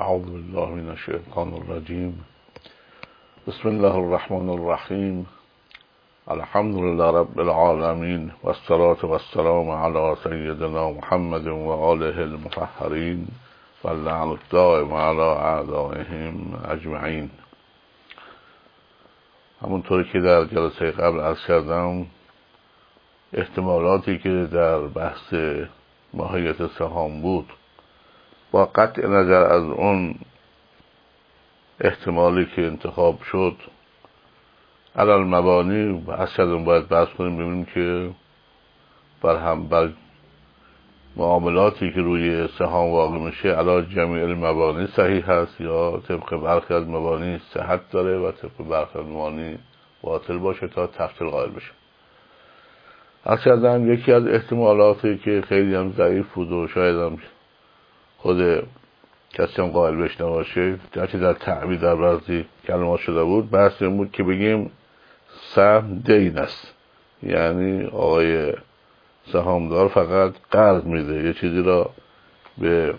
اعوذ بالله من الشیطان الرجیم. بسم الله الرحمن الرحیم. الحمد لله رب العالمین و الصلاة و السلام علی سیدنا محمد و آله المطهرین و اللعن الدائم علی اعدائهم اجمعین. همونطور که در جلسه قبل عرض کردم، احتمالاتی که در بحث ماهیت سهام بود، با قطع نظر از اون احتمالی که انتخاب شد، علل مبانی اصلا باید بحث کنیم، ببینیم که بر معاملاتی که روی سهام واقع میشه علی جمیع المبانی صحیح هست یا طبق برخی از مبانی صحت داره و طبق برخی از مبانی باطل باشه تا تفصیل قائل بشه. اصلا یکی از احتمالاتی که خیلی هم ضعیف بود و شاید هم خود کسی هم قائل بهش نباشه، درچه در تعبیر در بعضی کلمات شده بود، بحث این بود که بگیم سهم دین است، یعنی آقای سهامدار فقط قرض میده یه چیزی را به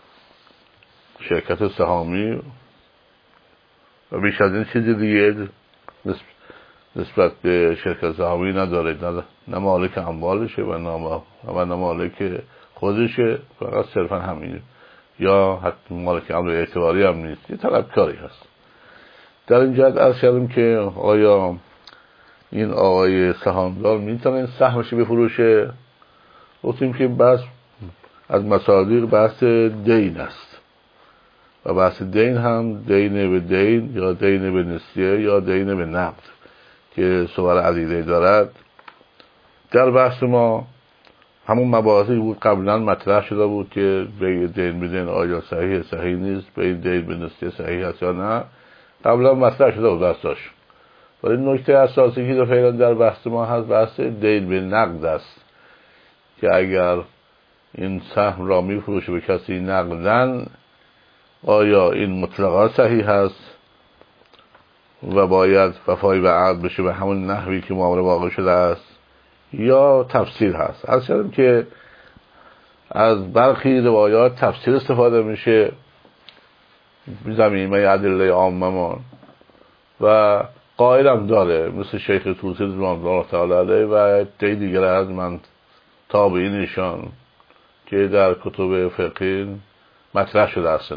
شرکت سهامی و بیش از این چیزی دیگه نسبت به شرکت سهامی نداره، نه مالک اموالشه و نه مالک خودشه، فقط صرفا همینه، یا حتی مالک امر اعتباری هم نیست، یه طلبکاری هست. در این جهت عرض کردم که آیا این آقای سهامدار میتونه این سهمش بفروشه؟ گفتیم که بحث از مصادیق بحث دین است و بحث دین هم دین به دین یا دین به نسیه یا دین به نقد که صور عدیده دارد. در بحث ما همون مباحثی بود قبلا مطرح شده بود که به دین به دین آیا صحیح نیست، به دین به نسیه صحیح هست یا نه، قبلا مطرح شده بود بحثاش. ولی نکته اساسی که فعلا در بحث ما هست بحث دین به نقد است که اگر این سهم را میفروشه به کسی نقدن، آیا این مطلقا صحیح هست و باید وفای به عقد بشه به همون نحوی که معامله واقع شده است، یا تفسیر هست؟ از کردیم که از برخی روایات تفسیر استفاده میشه زمینه ادله عاممان و قائل هم داره، مثل شیخ طوسی رضوان الله تعالی علیه و دیگر از من تابعینشان که در کتب فقهی مطرح شده است.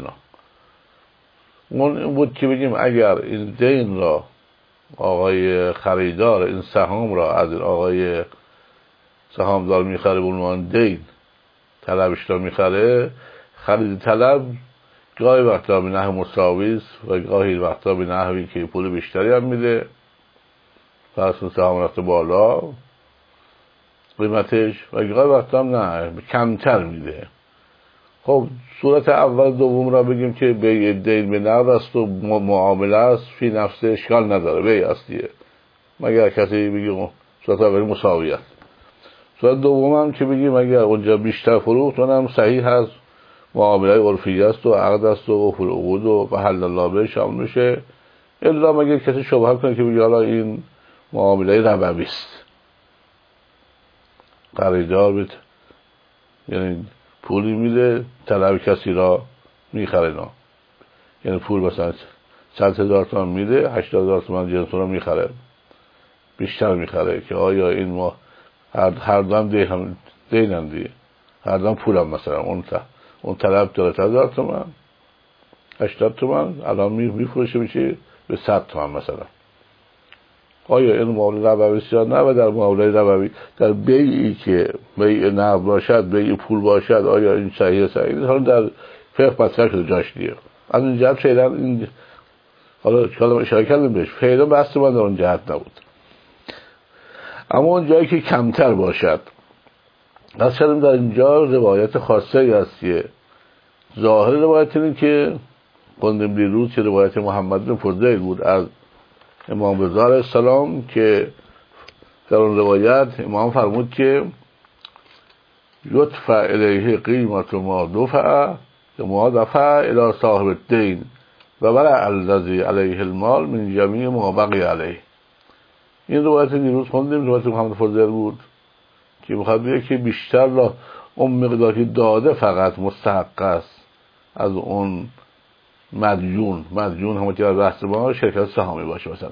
اون بود که بگیم اگر این دین را آقای خریدار این سهام را از آقای سهامدار میخره به عنوان دین، طلبش را میخره، خرید طلب گاهی وقتا به نحو مساوی است و گاهی وقتا به نحوی که پول بیشتری هم میده، پس اون سهام رفته بالا قیمتش، و گاهی وقتا هم نه کمتر میده. خب صورت اول دوم را بگیم که به دین به نقد است و معامله است، فی نفسه اشکال نداره، به اصلیه، مگر کسی بگیم صورت اولی مساوی است. صورت دوم هم که بگیم اگر اونجا بیشتر فروخت اونم صحیح هست، معامله عرفی است و عقد است و عقود و حل الله به شامل میشه، الا مگر کسی شبهه کنه که بگه حالا این معامله ربوی است، خریدار یعنی پولی میده طلب کسی را میخره، نه یعنی پول مثلا 100,000 تومان میده، 80,000 تومان جنس را میخره، بیشتر میخره، که آیا این ما هر دام دینم دیگه، هر دام پولم، مثلا اون طلب داره 100,000 تومان، 80 تومان الان میفروشه میشه به 100 تومان مثلا، آیا این معامله ربوی است یا نه؟ و در معامله ربوی در بیعی که بیع نقد باشد، بیع پول باشد، آیا این صحیح نیست؟ حالا در فقه مطرح شده جاش دیگه. از این جهت فعلا این حالا کلام اشاره کردیم بهش، فعلا بحث من در اون جهت نبود. اما اون جایی که کمتر باشد، از کردیم در اینجا روایت خاصه است که ظاهر روایت اینه که خوندیم دیروز که روایت محمد بن فضیل بود از امام رضا علیه السلام که در اون روایت امام فرمود که یدفع الیه قیمت ما دفع الی صاحب الدین و برع الذی علیه المال من جمیع ما بقی علیه. این روایت دیروز خوندیم، روایت محمد فضیل بود که میخواد بگه که بیشتر را اون مقداری داده فقط مستحق است از اون مدیون همون که در بحث ما شرکت سهامی باشه، مثلا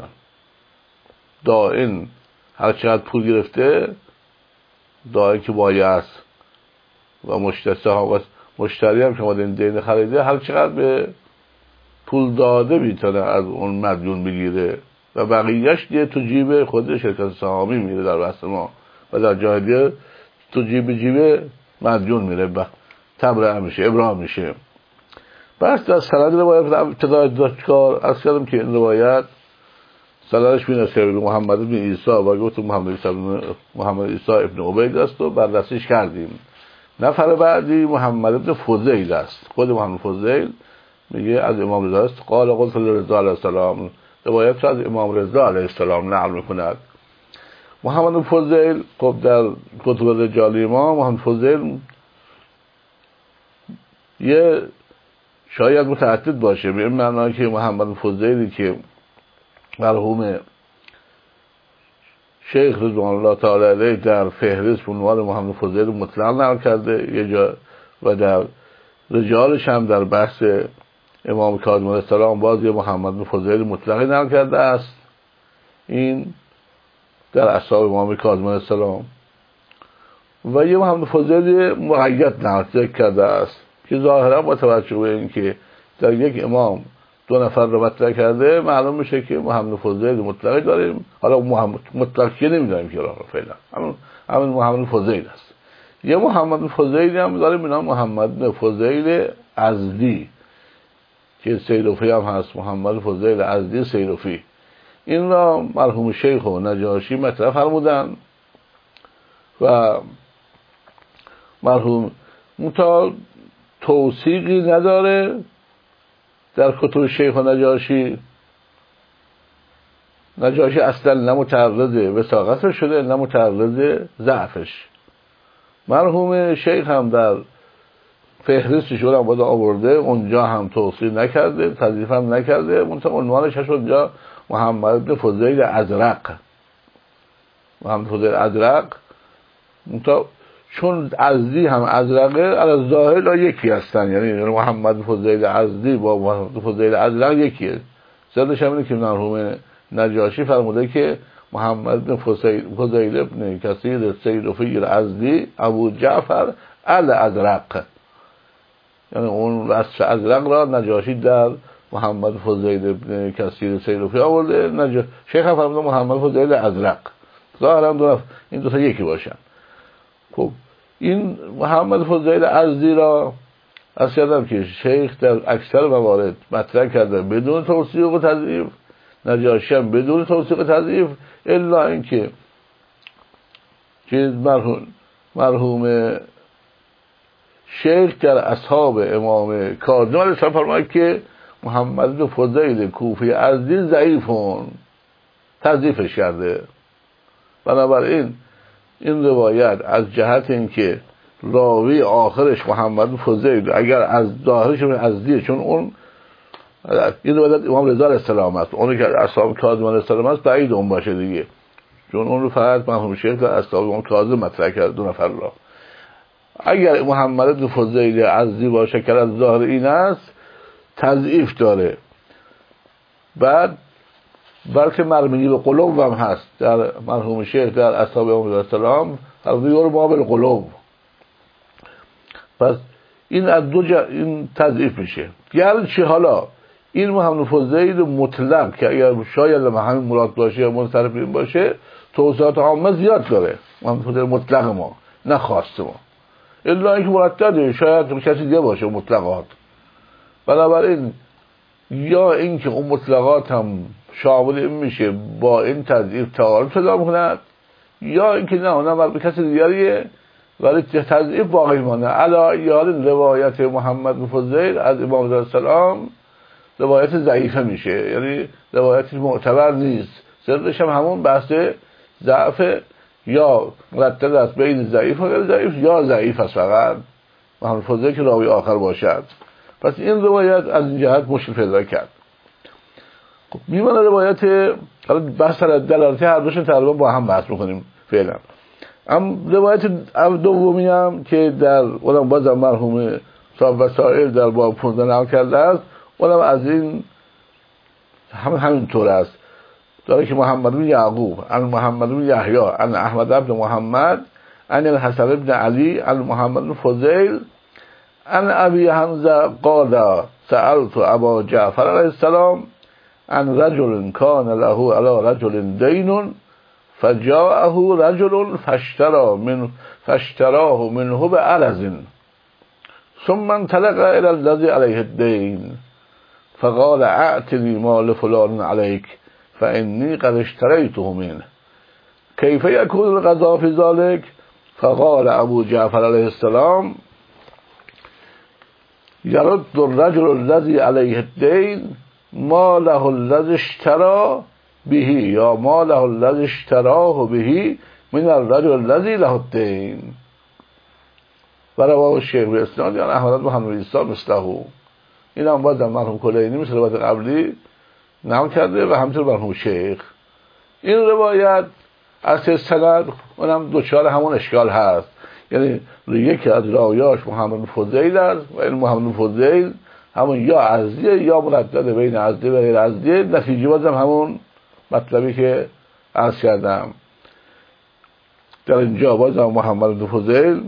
دائن هر چقدر پول گرفته دائن که بایع و مشتری هم که این دین خریده هر چقدر به پول داده میتونه از اون مدیون بگیره و بقیهش دیگه تو جیب خود شرکت سهامی میره در بحث ما و در جای دیگه تو جیب مدیون میره و تبرئه میشه، ابرام میشه. بس در سند روایت ابتدای داشتکار از کردم که این روایت سندش می‌نسه به محمد بن عیسی و گفت محمد عیسی ابن عبید است و بررسیش کردیم. نفر بعدی محمد بن فضیل است. خود محمد فضیل میگه از امام رضا است. قلت لرضا علیه السلام، روایت از امام رضا علیه السلام نقل می‌کند. محمد فضیل خب در کتب رجالی ما محمد فضیل یه شاید متعدد باشه، به این معنی که محمد فضیلی که مرحوم شیخ رضوان الله تعالی علیه در فهرست عنوان محمد فضیل مطلق نقل کرده یه جا و در رجالش هم در بحث امام کاظم علیه السلام باز یه محمد فضیل مطلقی نقل کرده است. این در اصحاب امام کاظم علیه السلام و یه محمد فضیل مقید نقل کرده است که ظاهرا با توجه به این که در یک امام دو نفر رو مطلق کرده معلوم میشه که محمد فضیل مطلقی داریم. حالا مطلق که نمیداریم که راه فعلا همین محمد فضیل است. یه محمد فضیلی هم داریم اینا محمد فضیل ازدی که سیرفی هم هست، محمد فضیل ازدی سیرفی. این را مرحوم شیخ و نجاشی مطرح فرمودن و مرحوم توثیقی نداره در کتب شیخ و نجاشی اصلا نه متعرض وثاقتش شده نه متعرض ضعفش. مرحوم شیخ هم در فهرستش رو هم آورده، اونجا هم توصیح نکرده، تضعیف هم نکرده، منتها عنوانش هست اونجا محمد بن فضیل ازرق. محمد فضیل ازرق منتها چون ازدی هم ازرقه علی ظاهر یکی هستن، یعنی محمد فضیل ازدی با محمد فضیل ازرق یکیه. سرش هم اینه که مرحوم نجاشی فرموده که محمد بن فضیل ابن کثیر سیرفی ازدی ابو جعفر الازرق، یعنی اون وصف ازرق را نجاشی در محمد فضیل ابن کثیر سیرفی آورده، شیخ هم فرموده محمد فضیل ازرق. ظاهرا این دو تا یکی باشن. خب این محمد فضیل ازدی را از کردم که شیخ در اکثر موارد مطرح کرده بدون توثیق و تضعیف، نجاشی هم بدون توثیق و تضعیف، الا اینکه چیز مرحوم شیخ در اصحاب امام کاظم علیه السلام فرماید که محمد بن فضیل کوفی ازدی ضعیفون، تضعیفش کرده. بنابراین این روایت از جهت اینکه راوی آخرش محمد فضیل اگر از ظاهرش ازدیه، چون اون این روایت امام رضا علیه السلام است، اونی که اصحاب کاظم علیه السلام است بعید اون باشه دیگه، چون اون رو فقط مرحوم شیخ در اصحاب امام کاظم مطرح کرد دو نفر را. اگر محمد بن فضیل ازدی باشه که از ظاهر این است تضعیف داره، بعد بلکه مرمینی به قلوب هم هست در مرحوم شیخ در اصحاب امام علیه السلام تغییر باب قلوب. پس این از این تضعیف میشه. گرچه حالا این محمد فضیل مطلق که اگر شاید همین مراد باشه یا منصرف این باشه توسعات عامه زیاد داره، محمد فضیل مطلق ما نه خاص ما، الا اینکه مرتده شاید کسی دیگه باشه مطلقات. بنابراین یا اینکه اون مطلقات هم شامل این میشه با این تضعیف تعارض پیدا می‌کند، یا اینکه نه اونم به کسی دیگریه ولی تضعیف باقی مانه. علی یاد روایت محمد بن فضیل از امام علیه السلام روایت ضعیفه میشه، یعنی روایتی معتبر نیست. سرش هم همون بحث ضعف یا مرتب است بین ضعیف و غیر ضعیف، یا ضعیف است فقط محمد فضیل که راوی آخر باشد. پس این روایت از این جهت مشکل پیدا کرد. خب میمونه روایت، حالا بحث دلالتی هر دوشون تقریبا با هم بحث میکنیم فعلا. روایت دومی هم که در اونم بازم مرحوم صاحب وسائل در باب 15 نقل کرده است، اونم از این همینطور است. داره که محمد بن یعقوب عن محمد بن یحیی عن احمد بن محمد عن الحسن بن علی عن محمد بن فضیل عن ابی حمزه قال سألت ابا جعفر علیه السلام عن رجل كان له على رجل دين فجاءه رجل فاشتراه منه بعرض ثم انطلق الى الذي عليه الدين فقال اعطني مال فلان عليك فإني قد اشتريته منه كيف يكون القضاء في ذلك؟ فقال ابو جعفر علیه السلام يرد الرجل الذي عليه الدين ماله الذي اشترى به یا ماله الذي اشتراه به من الرجل الذي له الدين و رواه الشیخ باسناد یعنی احمد بن محمد عیسی مثله. این هم باز در مرحوم کلینی مثل روایت قبلی نقل کرده و همینطور مرحوم شیخ. این روایت از سند اونم دوچار همون اشکال هست، یعنی یکی از راویاش محمد بن فضیل است و این محمد بن فضیل همون یا ازدیه یا مردد بین ازدیه و غیر ازدیه. نتیجه بازم همون مطلبی که عرض کردم در اینجا بازم محمد بن فضیل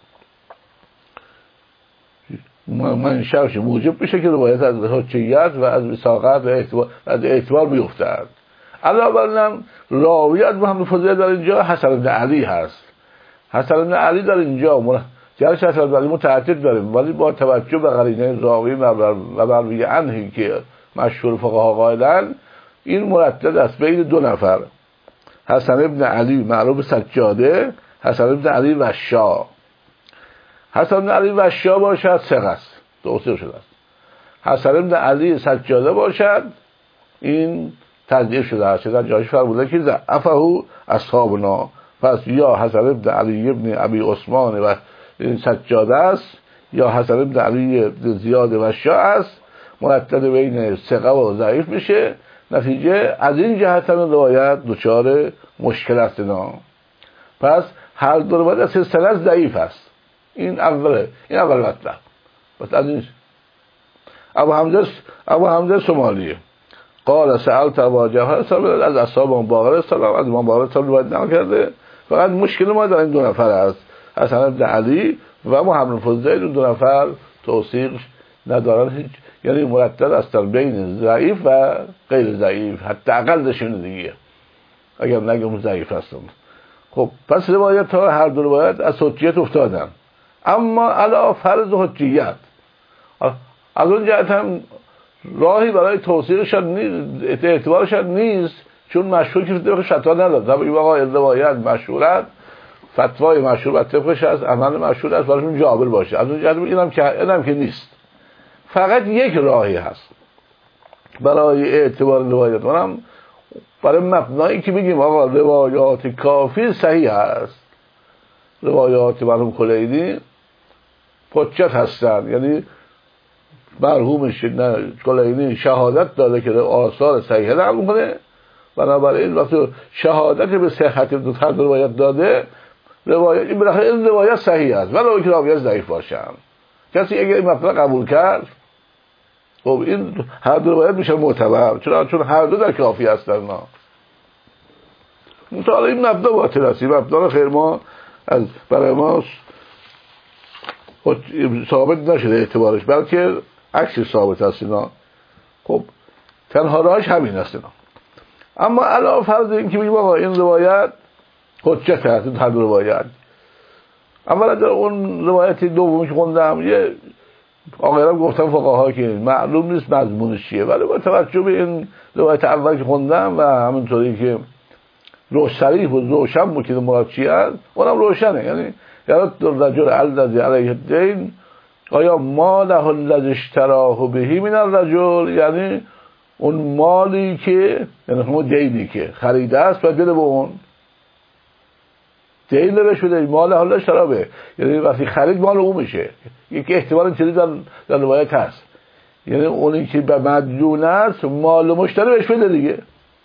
منشأش موجب میشه که روایت از حجیت و از وثاقت و از اعتبار بیفتد. علاوه راوی از محمد فضیل در اینجا حسن بن علی هست. حسن بن علی در اینجا جرش حسن بن علی متعدد داریم، ولی با توجه به قرینه راوی و مروی عنه که مشهور فقها قائلن این مردد است بین دو نفر، حسن بن علی معروف سجاده، حسن بن علی وشا. حسن بن علی وشا باشد ثقه است، توصیف شده است. حسن بن علی سجاده باشد این تضعیف شده است، در جایش فرموده که ضعفه اصحابنا. پس یا حسن بن علی ابن ابی عثمان و سجاده است یا حسن بن علی زیاد وشا است، مردد بین ثقه و ضعیف میشه. نتیجه از این جهت هم روایت دچار مشکل است اینا. پس هر دو روایت از سند ضعیف است. این اول مطلب. پس از این ابو حمزه سمالیه قال سألت ابا جعفر از اصحاب باقر سلام از امام باقر سلام روایت نکرده. فقط مشکل ما در این دو نفر است، حسن بن علی و محمد فضیل. این دو نفر توثیق ندارن، یعنی مرتب است بین ضعیف و غیر ضعیف، حتی اقلشون دیگه اگر نگم ضعیف هستن. خب پس روایت ها هر دو روایت از حجیت افتادن، اما علا فرض حجیت از اون جهت هم راهی برای توثیقشان نیست، اعتبارشان نیست، چون مشهور که شطا نداد. طبعا این آقا روایت مشهورت، فتوای مشهور و طبقش از عمل مشهور است براشون جابر باشه. از اون جهت اینم که نیست. فقط یک راهی هست برای اعتبار روایت، اونم برای مبنایی که بگیم آقا روایات کافی صحیح هست، روایات مرحوم کلینی حجت هستن، یعنی مرحوم کلینی شهادت داده که آثار صحیح نقل میکنه، بنابراین وقتی شهادت به صحت دو تا روایت داده روایت این بالاخره این روایت صحیح است ولی که روایت ضعیف باشن. کسی اگه این مطلب قبول کرد خب این هر دو روایت میشه معتبر، چون هر دو در کافی هستن. مثلا این مبدا باطل است، این مبدا خیر ما از برای ما ثابت نشده اعتبارش، بلکه عکس ثابت است اینا. خب تنها راهش همین است اینا. اما علاوه فرض این که بگیم آقا این روایت حجت هست، این هر دو روایت. اولا در اون روایت دومی که خوندم یه آقایان گفتم فقها که معلوم نیست مضمونش چیه، ولی با توجه به این روایت اول که خوندم و همینطوری که صریح و روشن بود که مراد چی است، اونم روشنه. یعنی رجل الذی علیه الدین آیا ماله الذی اشتراه به من الرجل، یعنی اون مالی که یعنی همون دینی که خریده است باید بده به اون دین بهش بده، ماله الذی اشتراه به، یعنی وقتی خرید مال اون میشه. یکی احتمال این چیزی در روایت هست، یعنی اونی که به مدیون است مال مشتری بهش بده دیگه.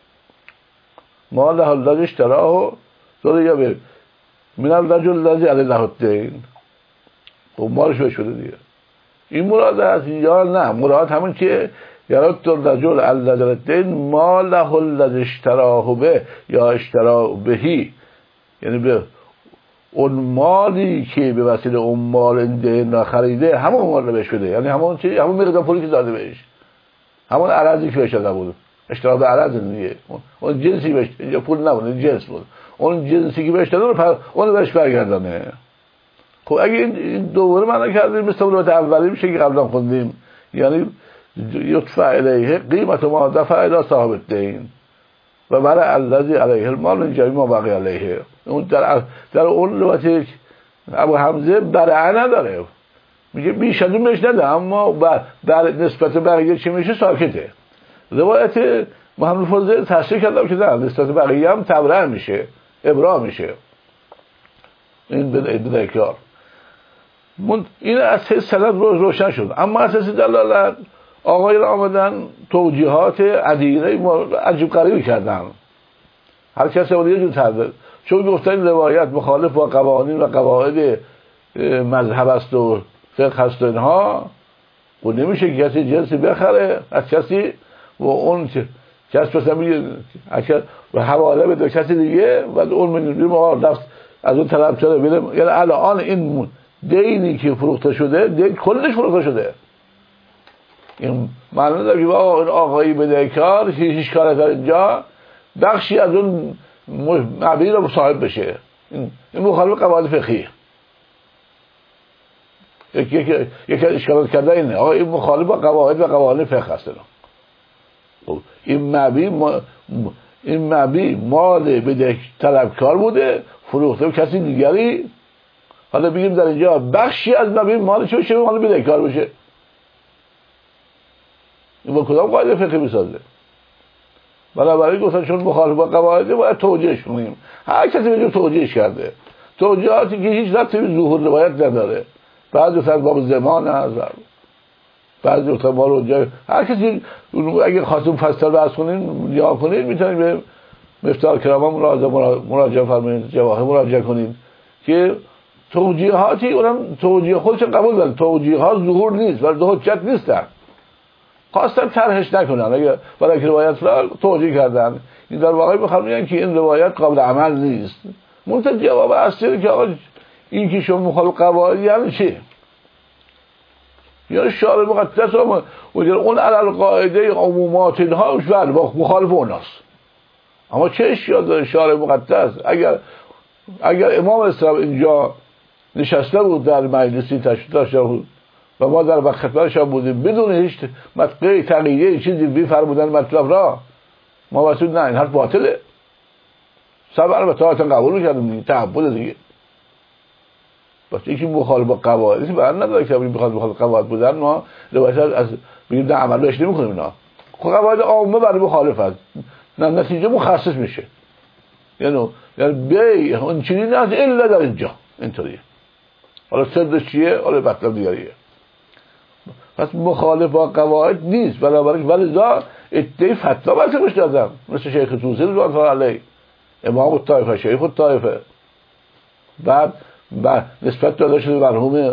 ماله الذی اشتراه زوده یا به من الرجل الذی علیه الدین، خب مالش بهش بده دیگه. این مراد است یا نه مراد همون که یارات الرجل الذی الدین ما له الذی اشتراه به یا اشترا بهی، یعنی به اون مالی که به وسیله اون مال دین را خریده همون مال رو بهش بده، یعنی همون چی، همون مقدار پولی که داده بهش، همون عرضی که بهش داده بود. اشترا به عرض دیگه، اون جنسی بهش، اینجا پول نبود جنس بود، اون جنسی که بهش داده رو اون بهش برگردانه. خب اگه این دوباره معنا کردیم مثل اون اولی میشه که قبلا خوندیم، یعنی یدفع الیه قیمت ما دفع الی صاحب الدین و برای الذی علیه المال من جای ما بقی علیه. اون در اون لغت ابو حمزه برای نداره، میگه بیش از اون بهش نده، اما در نسبت بقیه چی میشه ساکته. روایت محمد فضل تصحیح کردم که در نسبت بقیه هم تبرئه میشه، ابرا میشه. این به کار این اساس سند روشن شد. اما اساس دلالت آقایان آمدن توجیهات عدیده عجیب غریبی کردن، هر کسی بود یه جور ترده، چون گفتن این روایت مخالف با قوانین و قواعد مذهب است و فقه است و اینها، و نمیشه که کسی جنسی بخره از کسی و اون کسی مثلا میگه و حواله بده کسی دیگه و اون منوی ما نفس از اون طرف شده بیدم. یعنی الان این دینی که فروخته شده دین کلش فروخته شده. این معنی داره که این آقایی بدهکار هیچ کار در اینجا بخشی از اون مبیع رو صاحب بشه. این مخالف قواعد فقهی. یکی اشکالات کرده اینه آقا این مخالف با قواعد و قوانین فقه هست. این مبیع مال بده طلبکار بوده فروخته به کسی دیگری، حالا بگیم در اینجا بخشی از مبیع مال چه بشه مال بدهکار بشه. این با کدام قاعده فقهی میسازه؟ بنابراین گفتن چون مخالف با قواعد باید توجیهش کنیم. هر کسی به جور توجیهش کرده، توجیهاتی که هیچ ربطی به ظهور روایت نداره. بعضی گفتن باب زمان هست، بعضی گفتن ما رو جای هر کسی اگه خواستیم فصل بحث کنین یا کنین میتونید به مفتاح کرام مراجعه فرمایید، جواهر مراجعه کنید که توجیهاتی اونم توجیه خودش قبول دارن، توجیهات ظهور نیست ولی حجت نیستن، خواستن طرحش نکنن اگه برای روایت را توجیه کردن. این در واقع میخوام بگم که این روایت قابل عمل نیست. منتها جواب اصلی که آقا این که شما مخالف قواعد یعنی چی؟ یا شارع مقدس اون علل قاعده عمومات اینها بله مخالف اوناست، اما چه اشکال داره شارع مقدس اگر امام اسلام اینجا نشسته بود در مجلسی تشریف داشته بود و ما در خدمتش بودیم بدون هیچ مطلب تغییری چیزی بفرمودن مطلب را ما واسه نه این حرف باطله. صبر و طاعت قبول می‌کردیم دیگه، تعبد دیگه. بس یکی مخالف با قواعد برن نداره که مخالف قواعد بودن ما روایت از بگیم نه عمل بهش نمی‌کنیم اینا. قواعد عامه برای مخالف است، نه نتیجه مخصص میشه. یعنی بی اون چیزی نه الا در اینجا اینطوریه. حالا سردش چیه؟ حالا مطلب دیگریه. پس مخالف با قواعد نیست، بنابراین ولذا ادعای فتوا برش دادم مثل شیخ توسی رضوان الله علیه، امام الطائفه، شیخ الطائفه. بعد نسبت داده شده مرحوم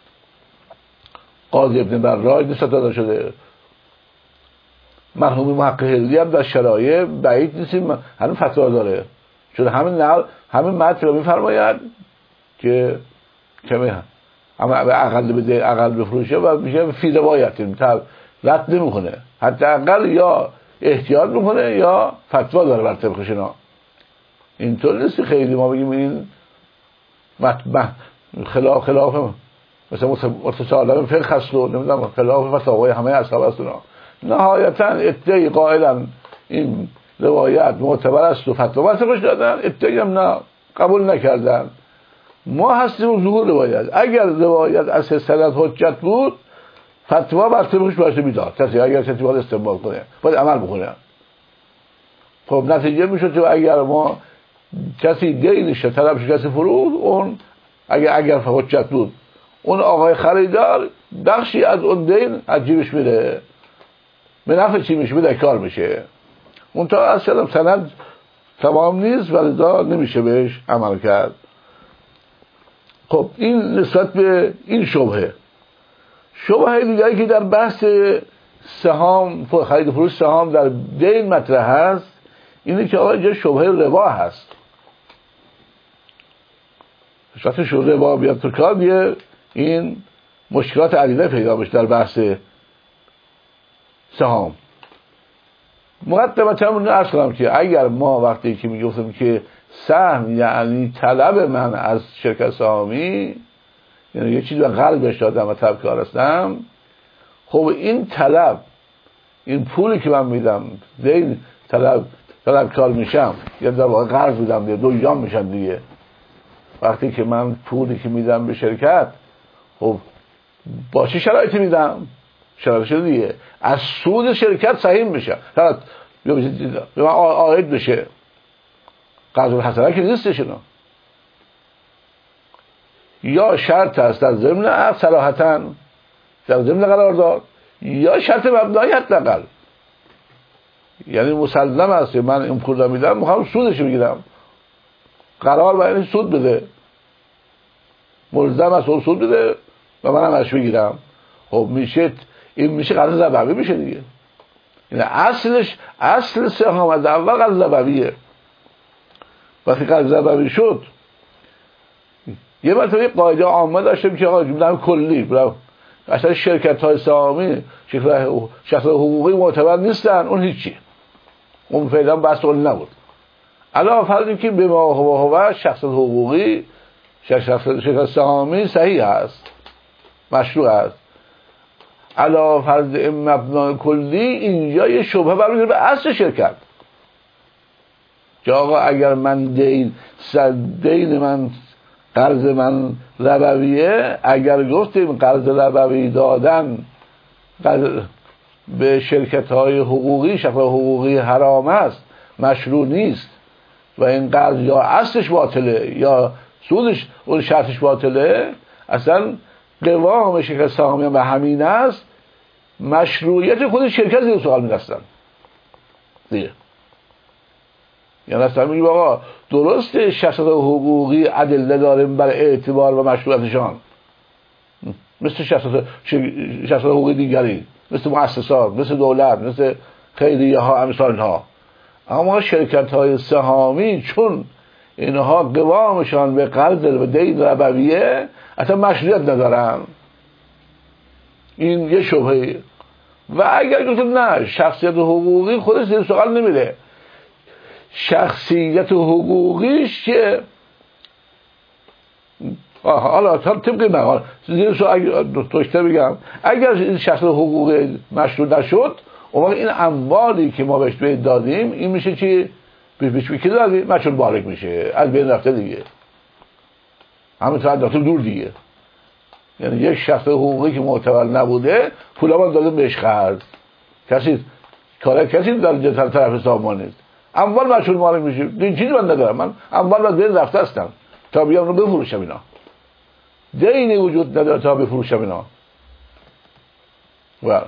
قاضی ابن براج، نسبت داده شده مرحوم محقق هلوی هم در شرایع بعید نیستیم همین فتوا داره، چون همین متن رو میفرماید که اما اقل بفروشه و میشه فی روایت رد نمیکنه، حتی اقل یا احتیاط میکنه یا فتوا داره بر طبقش اینا. اینطور نیست خیلی ما بگیم این خلاف مثلا متصالم فقه هست و نمیدونم خلاف فتاوای همه اصحاب هست. نهایتا ادعای قائلا این روایت معتبر است و فتوا بر طبقش دادن، ادعای هم نه قبول نکردن. ما هستیم ظهور روایت. اگر روایت از سند حجت بود فتوا بر طبقش باشه میداد کسی، اگر کسی باید استنباط کنه باید عمل بکنه. خب نتیجه میشد که اگر ما کسی دینش طلبش کسی فروخت، اون اگر حجت بود اون آقای خریدار بخشی از اون دین از جیبش میره، به نفع چی میشه؟ به کار میشه. اون تا اصلا سند تمام نیست ولی دا نمیشه بهش عمل کرد. خب این نسبت به این شبهه. شبهه دیگری که در بحث سهام، خرید فروش سهام در دین مطرح هست اینه که آقا اینجا شبهه ربا هست. وقتی ربا بیاد تو کار دیگه این مشکلات عدیده پیدا بشه در بحث سهام. مقدمتا من عرض کنم که اگر ما وقتی که میگفتیم که سهم یعنی طلب من از شرکت سهامی، یعنی یه چیزی به قلبش دادم و طلبکار هستم، خب این طلب، این پولی که من میدم دین طلبکار میشم یا در واقع قرض میدم دیگه، دو جام میشن دیگه. وقتی که من پولی که میدم به شرکت، خب با چه شرایطی میدم؟ شرایط شده دیگه از سود شرکت سهیم میشه، فقط به من عاید بشه. قرض الحسنه که نیستش اینا. یا شرط هست در ضمن عقد صراحتاً در ضمن قرارداد، یا شرط مبنایی حداقل، یعنی مسلم است من این پول رو میدم میخوام سودش بگیرم، قرار باید سود بده، ملزم است اون سود بده و منم ازش بگیرم. خب میشه این میشه قرض ربوی میشه دیگه. یعنی اصل سهام از اول قرض ربویه. وقتی قرض ربوی شد یه مرتبه قاعده عامه داشتیم که آقا جمله کلی اصلا شرکت‌های سهامی شخص حقوقی معتبر نیستن، اون هیچی، اون فعلا بحث اون نبود. علاوه فرض که به ما هو شخص حقوقی شرکت سهامی صحیح هست، مشروع است. علاوه فرض این مبنای کلی اینجا یه شبهه برمیگرده به اصل شرکت که آقا اگر من دین من قرض من ربویه، اگر گفتیم قرض ربوی دادن به شرکت‌های حقوقی، شخص حقوقی حرام است، مشروع نیست و این قرض یا اصلش باطله یا سودش اون شرطش باطله، اصلا قوام شرکت سهامی به همین است، مشروعیت خود شرکت زیر سوال می‌رسن دیگه. یعنی اصلا میگه آقا درسته شخصیت حقوقی ادله داریم برای اعتبار و مشروعیتشان، مثل شخصیت حقوقی دیگری، مثل مؤسسات، مثل دولت، مثل خیریه ها، امثال ها. اما شرکت های سهامی چون اینها قوامشان به قرض و دین ربویه اصلا مشروعیت ندارن. این یه شبهه. و اگر گفتم نه شخصیت حقوقی خودش زیر سوال نمیره، شخصیت حقوقیش که حالا طبق مقال زیر سوال توشته بگم، اگر این شخصیت حقوقی مشروع نشد، اون وقت این اموالی که ما بهش دادیم این میشه چی؟ بهش که دادیم مشروع بارک میشه، از بین رفته دیگه، همینطور از دور دیگه. یعنی یک شخص حقوقی که معتبر نبوده پولمان دادیم بهش خرج، کسی در طرف سازمان نیست، اموال مشغول مالک میشه. این چیزی من ندارم، من اموال باید بین رفته هستم تا بیام رو بفروشم، اینا دینی وجود نداره تا بفروشم اینا. و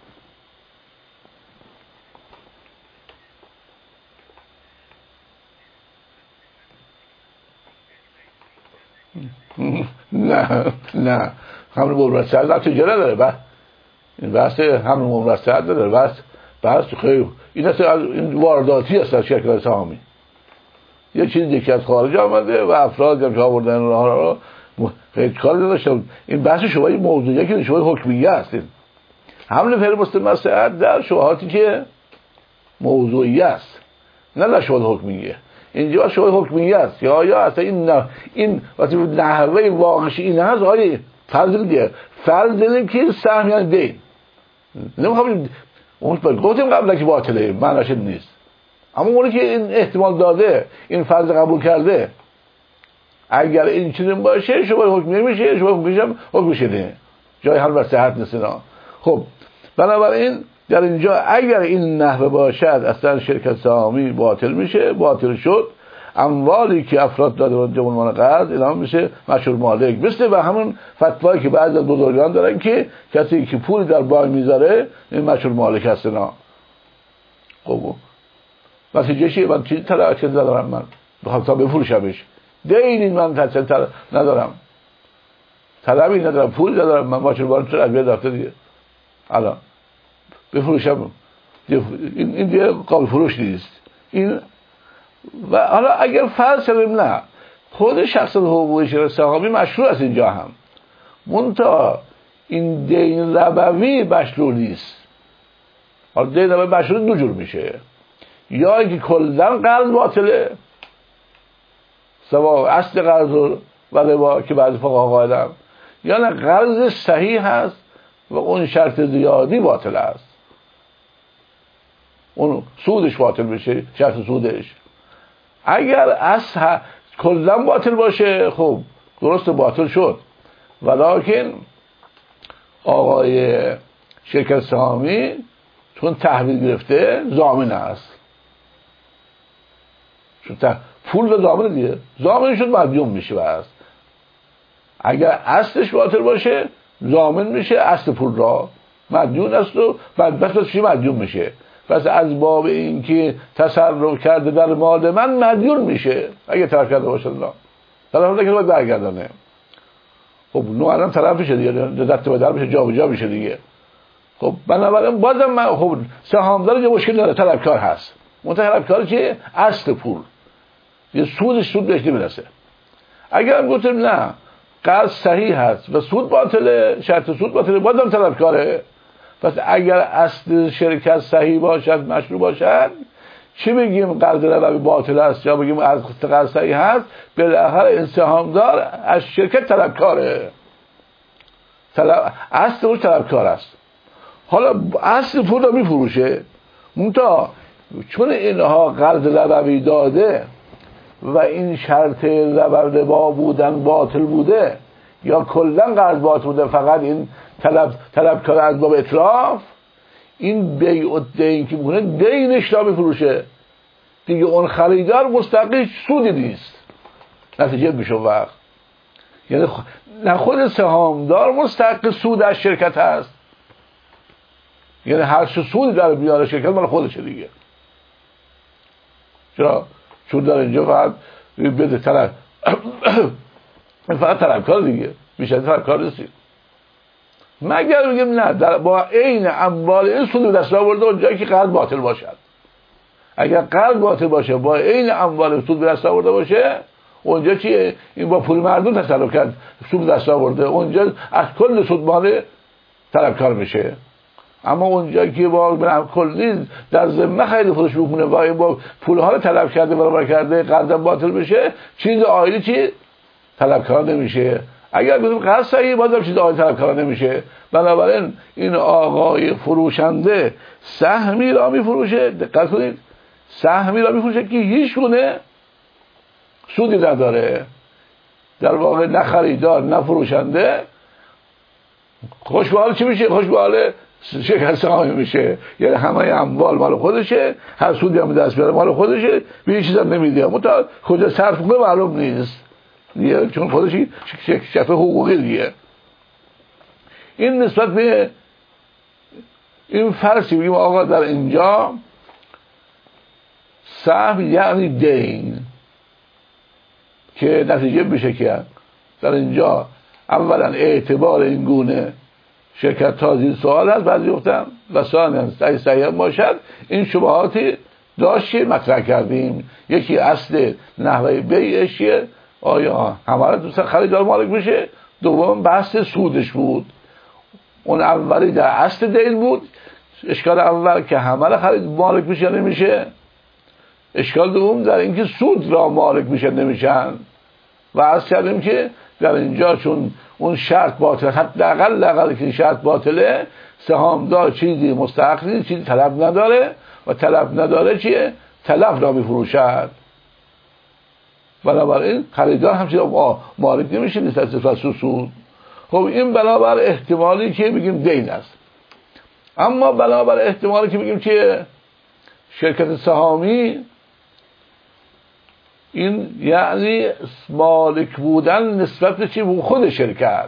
نه همون مبرسد در تجاره داره، این بحث همون مبرسد داره، بحث خیلی این وارداتی است از شرکت سهامی، یه چیزی که از خارج آمده و افراد که آوردن اونها رو خیلی کار داشتن. این بحث شبهه موضوعیه که شبهه حکمیه است. حمل فعل مستمر در شبهاتی که موضوعیه است، نه در شبهه حکمیه. اینجا شبهه حکمیه است یا اصلا این وقتی نحوه واقعی این هست، آیا فرض دیگه فرض داریم که سهم یعنی دین، نمیخوام اون گفتیم قبلا که باطله، معناش نیست، اما اونی که این احتمال داده، این فرض قبول کرده، اگر این چیزی باشه شبهه حکمیه میشه، شبهه حکمیه حکم شده، جای حل و صحت نیست اینا. خب بنابراین در اینجا اگر این نحوه باشد اصلا شرکت سهامی باطل میشه، باطل شد، اموالی که افراد داده به عنوان قرض اینا میشه مشهور مالک، مثل و همون فتوایی که بعضی از بزرگان دارن که کسی که پول در بانک میذاره این مشهور مالک هست اینا. خب نتیجه چیه؟ من چیزی طلب ندارم، من بخوام تا بفروشمش، دینی من ندارم. طلبی ندارم، پول ندارم، من ماشین بارم چرا ادویه دفتر دیگه الان بفروشم، این دیگه قابل فروش نیست. این و حالا اگر فرض کنیم نه خود شخص حقوقی شرکت سهامی مشروع است اینجا هم، منتها این دین ربوی مشروع نیست. حالا دین ربوی مشروع دو جور میشه، یا اینکه کلا قرض باطله سوا اصل قرض و ربا که بعضی فقها قائلن، یا نه قرض صحیح هست و اون شرط زیادی باطل است، اون سودش باطل بشه، شرط سودش. اگر اصل کلا باطل باشه خب درست باطل شد، ولکن آقای شرکت سهامی چون تحویل گرفته ضامن است، چون پول و ضامن دیگه، ضامن شد مدیون میشه. بس اگر اصلش باطل باشه ضامن میشه اصل پول را، مدیون است و بعد بس چی مدیون میشه. پس از باب این که تصرف کرده در مال من مدیون میشه اگه طرف کرده باشه الله طرف نکنه باید برگردانه. خب نو الان طرف میشه دیگه، دست به در میشه، جا به جا میشه دیگه. خب بنابراین بازم من خب سهامدار یه مشکل داره، طلبکار هست. طلبکار چیه؟ اصل پول، یه سود بهش نمیرسه. اگر هم گفتیم نه قرض صحیح هست و سود باطله، شرط سود باطله، بازم طلبکاره. پس اگر اصل شرکت صحیح باشد، مشروع باشد، چی بگیم قرض ربوی باطل است یا بگیم قرض صحیح هست، بالاخره این سهامدار از شرکت طلبکاره، اصل اون طلبکار است. حالا اصل پول رو میفروشه، منتها چون اینها قرض ربوی داده و این شرط ربا بودن باطل بوده یا کلا قرض باطل بوده، فقط این طلبکار از باب اتلاف، این بیع دین که میکنه دینش را میفروشه دیگه، اون خریدار مستقل سودی نیست، نتیجه میشه وقت. یعنی نه خود سهامدار مستقل سود از شرکت هست، یعنی هر چه سودی در بیاره شرکت مال خودشه دیگه. چرا؟ چون در اینجا فقط بده طرف فقط طلبکار دیگه، بیشتر طلبکار نیستی. مگر بگیم نه با عین اموال این سود به دست آورده اونجایی که قرض باطل باشد. اگر قرض باطل باشه با عین اموال سود به دست آورده باشه، اونجا چیه؟ این با پول مردم تصرف کرد، سود به دست آورده، اونجا از کل سود مال طلبکار میشه. اما اونجا که با کلی در ذمه خیلی خودش بکنه و با پولها رو طلب کرده برابر کرده، قرض باطل بشه، چیز عائلی چی طلبکار نمیشه. اگر بگیم قرض صحیح بازم چیز عائلی طلبکار نمیشه. بنابراین این آقای فروشنده سهمی را میفروشه، دقت کنید، سهمی را میفروشه که هیچ گونه سودی نداره. در واقع نه خریدار نه فروشنده خوشبال چی میشه؟ خوشبال شرکت سهامی میشه، یعنی همه اموال مال خودشه، هر سودی هم دست بیاره مال خودشه، به هیچ چیز هم نمیده، متأ کجا صرف کنه معلوم نیست دیگه، چون خودش شفه حقوقی دیگه. این نسبت به این فرضی بگیم آقا در اینجا سهم یعنی دین، که نتیجه بشه که در اینجا اولا اعتبار این گونه شرکت تازی سوال هست، بعضی گفتم و ثانیاً صحیح باشد این شبهاتی داشتی مطرح کردیم. یکی اصل نحوه بیعش آیا همه دوست خریدار مالک میشه، دوم بحث سودش بود. اون اولی در اصل دین بود، اشکال اول که همه خرید مالک میشه نمیشه، اشکال دوم در اینکه سود را مالک میشه نمیشن. و عرض کردیم که در اینجا چون اون شرط باطل، حداقل که شرط باطله، سهامدار چیزی مستحق نیست، چیزی طلب نداره و طلب نداره چیه؟ تلف را میفروشد. بنابراین خریدار همچنین مالک نمیشه نیست از سود. خب این بنابر احتمالی که بگیم دین است. اما بنابر احتمالی که بگیم که شرکت سهامی، این یعنی مالک بودن نسبت به چی؟ به خود شرکت،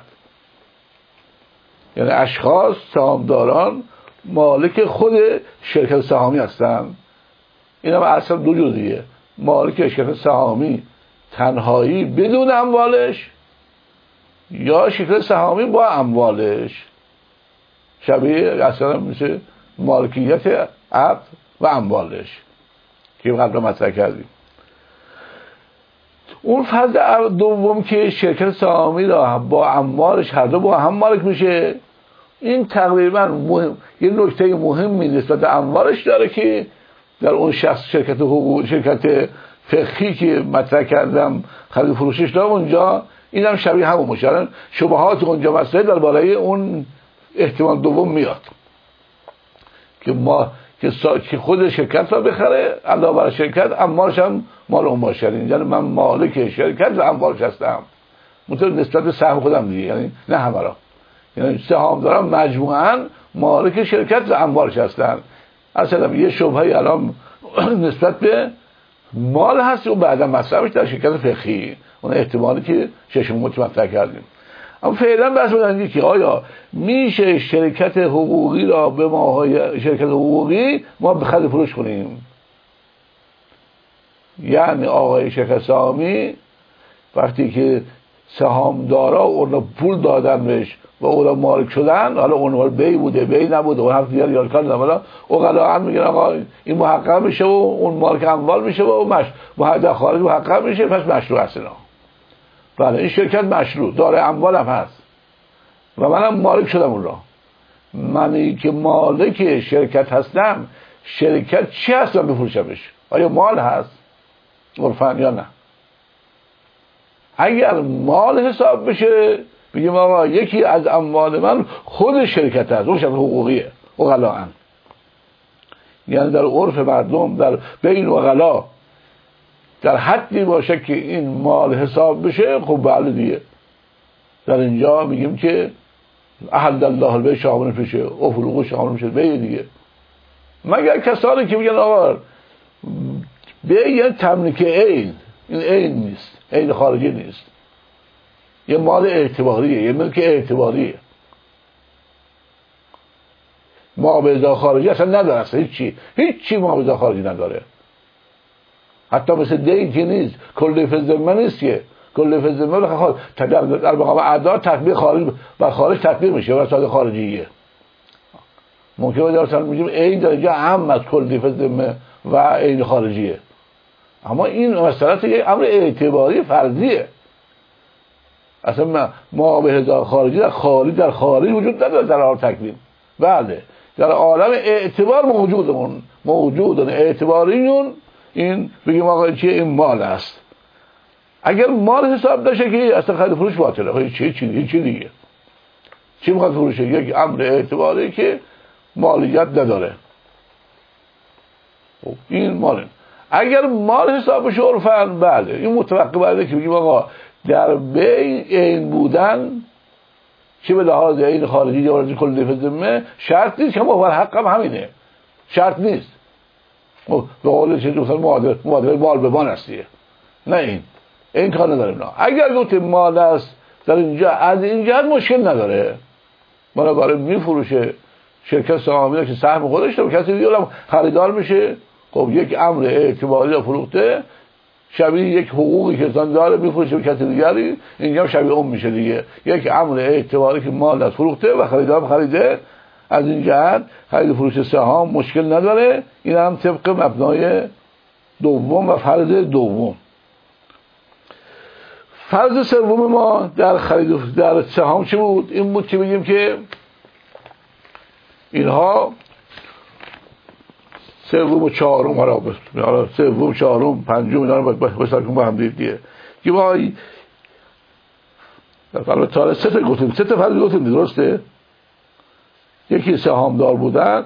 یعنی اشخاص سهامداران مالک خود شرکت سهامی هستند. این هم اصلا دو جزئیه، مالک شرکت سهامی تنهایی بدون اموالش، یا شرکت سهامی با اموالش، شبیه اصلا میشه مالکیت عقد و اموالش که قبلا مطرح کردیم. اون فرض دوم که شرکت سهامی را با اموالش هر دو با هم مالک میشه، این تقریبا یه نکته مهمی نسبت به اموالش داره که در اون شخص شرکت فقهی که مطرح کردم خرید فروشش دارم اونجا، این هم شبیه همون میشه. شبهات اونجا مسئله درباره اون احتمال دوم میاد که خود شرکت را بخره، علاوه بر شرکت اموالش هم مال اون باشه. یعنی من مالک شرکت و اموالش هستم، منطقه نسبت به سهم خودم دیگه، یعنی نه همه را، یعنی سهام دارم مجموعاً مالک شرکت و اموالش هستن. اصلا یه شبهه الان نسبت به مال هست و بعدا مصرفش در شرکت فقهی، اون احتمالی که ششم مطرح کردیم. اما فعلا بحث بدنگی که آیا میشه شرکت حقوقی را به ماهای شرکت حقوقی ما به خرید فروش کنیم؟ یعنی آقای شرکت سهامی وقتی که سهامدارا اون پول دادن بهش و اونا مالک شدن، حالا اون بی بوده بی نبوده اون هفت دیگر یاد کردن، حالا اوغلا میگن آقا این محقق میشه و اون مالک اموال میشه و در خارج محقق میشه، پس مشروع هست اینا. بله این شرکت مشروع داره، اموال هم هست و منم مالک شدم اون را. منی که مالک شرکت هستم، شرکت چی هست من بفروشمش؟ آیا مال هست عرفاً یا نه؟ اگر مال حساب بشه بگیم آقا یکی از اموال من خود شرکت هست، اون شرکت حقوقیه اوغلاً. یعنی در عرف مردم در بین اوغلا در حدی باشه که این مال حساب بشه، خب بله دیگه در اینجا میگیم که احل الله البیع شامل میشه، افروغ شامل میشه بیع دیگه. مگر کسانی که میگن آقا بیع یعنی تملیک عین، این عین نیست، عین خارجی نیست، یه مال اعتباریه، یه ملک اعتباریه، معاوضه خارجی اصلا نداره، اصلا هیچی معاوضه خارجی نداره، حتی مثل دین که نیست، کل فزمه نیست که کل فزمه در مقام اعداد تطبیق خارج بر خارج تطبیق میشه و اصلا خارجیه. ممکنه مثلا میگیم این درجه عام از کل فزمه و این خارجیه، اما این مسئله یک امر اعتباری فرضیه. اصلا معاوضه خارجی در خارج وجود نداره در حال تکوین. بله در عالم اعتبار موجودن اعتباریون، این بگیم آقا چیه؟ این مال است. اگر مال حساب داشته که اصلا خرید فروش باطله، چی دیگه چی میخواد فروشه؟ یک امر اعتباری که مالیت نداره، این مال. اگر مال حساب بشه عرفاً بله این متوقع برده که بگیم آقا در بین این بودن چه به لحاظ این خارجی یا ورزی کل ذمه شرط نیست که ما حق هم همینه، شرط نیست. به قول چه دوستان معادله مال به مال هستیه، نه این کار نداریم. نه اگر گفتیم مال است در اینجا از این جهت مشکل نداره، بنابراین میفروشه شرکت سهامی که سهم خودش داره، کسی دیگه خریدار میشه. خب یک امر اعتباری را فروخته، شبیه یک حقوقی که انسان داره میفروشه به کسی دیگری، اینجا شبیه اون میشه دیگه. یک امر اعتباری که مال از فروخته و خریدار خریده، از این جهت خرید فروش سهام مشکل نداره. این هم طبق مبنای دوم و فرض دوم. فرض سوم ما در خرید در سهام چه بود؟ این بود که بگیم که اینها سوم و چهارم سوم چهارم پنجم اینا رو بسازیم با هم دیگه که ما در تا سه تا فرض گفتیم درسته. یکی سهامدار بودن،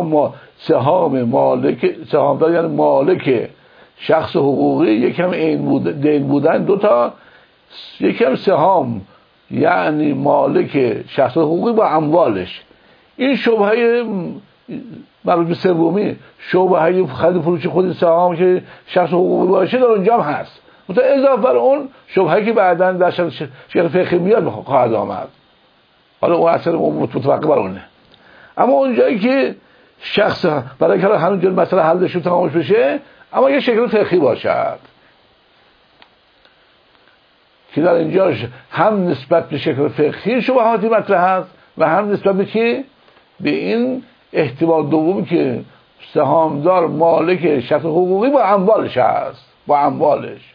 سهامدار یعنی مالک شخص حقوقی، یکم دین بودن دو تا، یکم سهام یعنی مالک شخص حقوقی با اموالش. این شبهه مربوط به سومی، شبهه خرید فروش خود سهام که شخص حقوقی باشه در اونجا هم هست، مثلا اضافه بر اون شبهه که بعداً در شرح فقهی میاد خواهد آمد، حالا اون اصلا متوقع بر اونه. اما اونجایی که شخص برای که همونجور مثلا حل شد تمامش بشه، اما یه شکل فقهی باشد که در اینجا هم نسبت به شکل فقهی شبهاتی مطرح هست و هم نسبت به چی؟ به این احتمال دومی که سهامدار مالک شخص حقوقی با اموالش هست، با اموالش.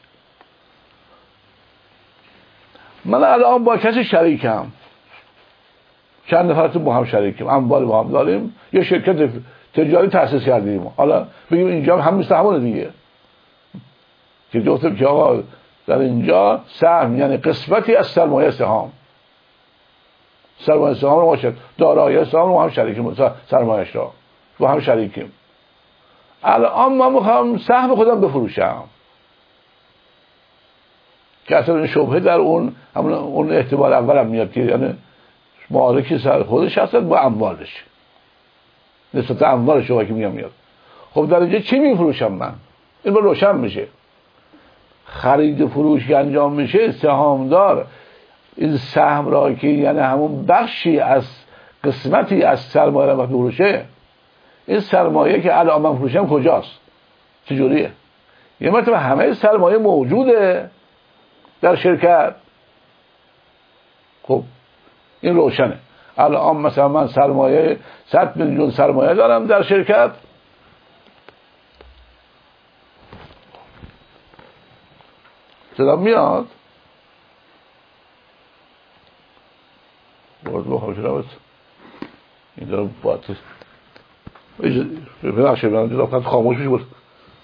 من الان با کسی شریکم، چند نفرتون با هم شریکیم، اموال با هم داریم، یه شرکت تجاری تأسیس کردیم. حالا بگیم اینجا هم مثل همونه دیگه، که گفتم که آقا در اینجا سهم یعنی قسمتی از سرمایه سهام، سرمایه سهام رو باشد دارایی سهام رو هم شریکیم، سرمایه‌اش رو با هم شریکیم. الان من میخوام سهم خودم بفروشم که اصلا این شبهه در اون احتمال اولم میاد که یعنی مالکی سر خودش هست با اموالش، نسبت اموالش رو که میاد. خب در اینجا چی میفروشم من؟ این رو روشن میشه. خرید و فروش که انجام میشه، سهامدار این سهم را که یعنی همون بخشی از قسمتی از سرمایه رو بفروشه، این سرمایه که الان من فروشم کجاست؟ چجوریه؟ یه مرتبه همه سرمایه موجوده در شرکت. خب این روشنه. الان مثلا من سرمایه 100 میلیون سرمایه دارم در شرکت، صدا میاد؟ باید با خوش روید این دارم باید ببخشه من دیدم خاموش میشه بود.